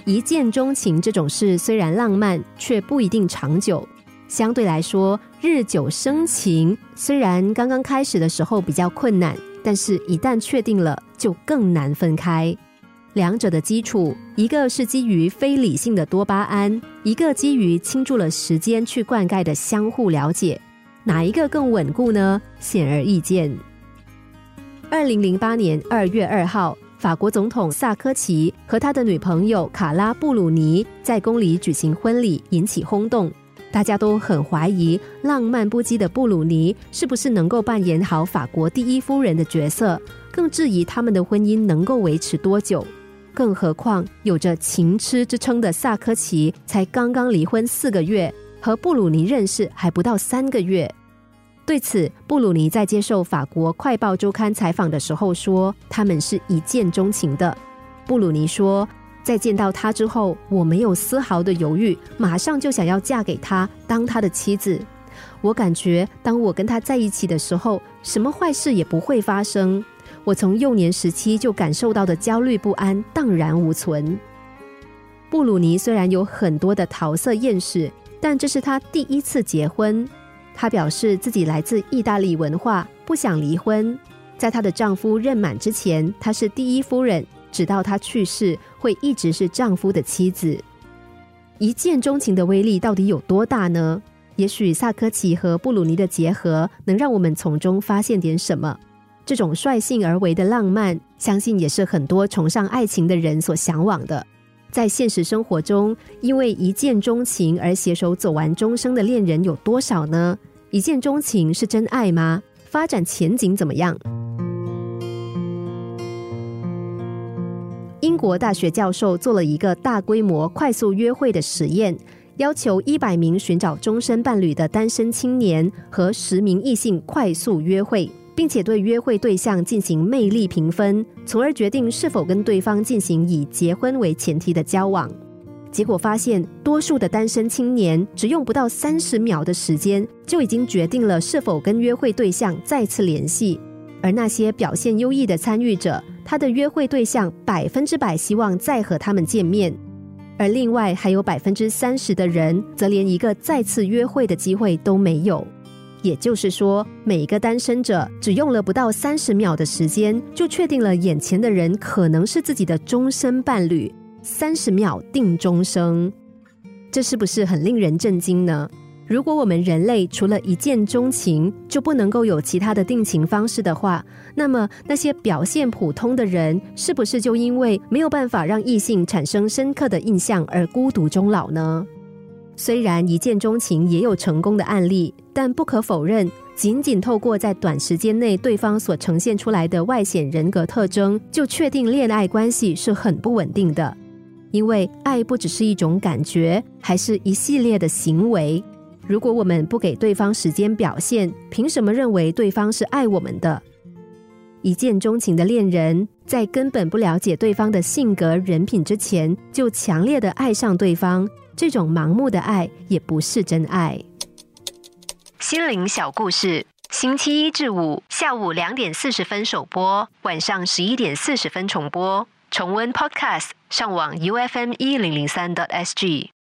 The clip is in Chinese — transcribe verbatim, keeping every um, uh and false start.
一见钟情这种事虽然浪漫，却不一定长久。相对来说，日久生情虽然刚刚开始的时候比较困难，但是一旦确定了，就更难分开。两者的基础，一个是基于非理性的多巴胺，一个基于倾注了时间去灌溉的相互了解，哪一个更稳固呢？显而易见。二零零八年二月二号，法国总统萨科齐和他的女朋友卡拉布鲁尼在宫里举行婚礼，引起轰动。大家都很怀疑浪漫不羁的布鲁尼是不是能够扮演好法国第一夫人的角色，更质疑他们的婚姻能够维持多久。更何况有着情痴之称的萨科齐才刚刚离婚四个月，和布鲁尼认识还不到三个月。对此，布鲁尼在接受法国快报周刊采访的时候说，他们是一见钟情的。布鲁尼说，在见到他之后，我没有丝毫的犹豫，马上就想要嫁给他，当他的妻子。我感觉当我跟他在一起的时候，什么坏事也不会发生。我从幼年时期就感受到的焦虑不安荡然无存。布鲁尼虽然有很多的桃色艳史，但这是他第一次结婚。她表示自己来自意大利文化，不想离婚。在她的丈夫任满之前，她是第一夫人，直到她去世，会一直是丈夫的妻子。一见钟情的威力到底有多大呢？也许萨科齐和布鲁尼的结合能让我们从中发现点什么。这种率性而为的浪漫，相信也是很多崇尚爱情的人所向往的。在现实生活中，因为一见钟情而携手走完终生的恋人有多少呢？一见钟情是真爱吗？发展前景怎么样？英国大学教授做了一个大规模快速约会的实验，要求一百名寻找终身伴侣的单身青年和十名异性快速约会，并且对约会对象进行魅力评分，从而决定是否跟对方进行以结婚为前提的交往。结果发现，多数的单身青年只用不到三十秒的时间，就已经决定了是否跟约会对象再次联系。而那些表现优异的参与者，他的约会对象百分之百希望再和他们见面。而另外还有百分之三十的人，则连一个再次约会的机会都没有。也就是说，每一个单身者只用了不到三十秒的时间，就确定了眼前的人可能是自己的终身伴侣。三十秒定终生，这是不是很令人震惊呢？如果我们人类除了一见钟情就不能够有其他的定情方式的话，那么那些表现普通的人是不是就因为没有办法让异性产生深刻的印象而孤独终老呢？虽然一见钟情也有成功的案例，但不可否认，仅仅透过在短时间内对方所呈现出来的外显人格特征就确定恋爱关系是很不稳定的。因为爱不只是一种感觉，还是一系列的行为。如果我们不给对方时间表现，凭什么认为对方是爱我们的？一见钟情的恋人，在根本不了解对方的性格人品之前，就强烈的爱上对方，这种盲目的爱也不是真爱。心灵小故事，星期一至五下午两点四十分首播，晚上十一点四十分重播。重温 Podcast， 上网 U F M 一零零三 点 S G。